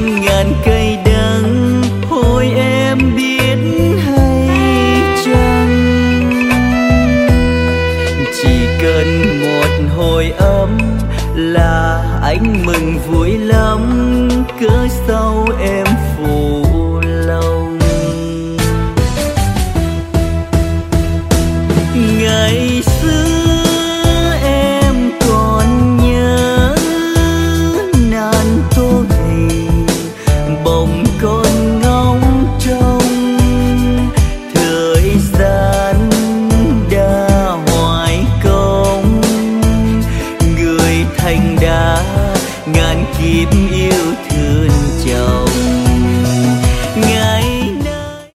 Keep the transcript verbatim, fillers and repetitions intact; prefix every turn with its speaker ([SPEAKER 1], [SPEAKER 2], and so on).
[SPEAKER 1] trăm ngàn cây đắng, hồi em biết hay chăng? Chỉ cần một hồi ấm là anh mừng vui lắm, cớ sao em phụ lòng. Ngày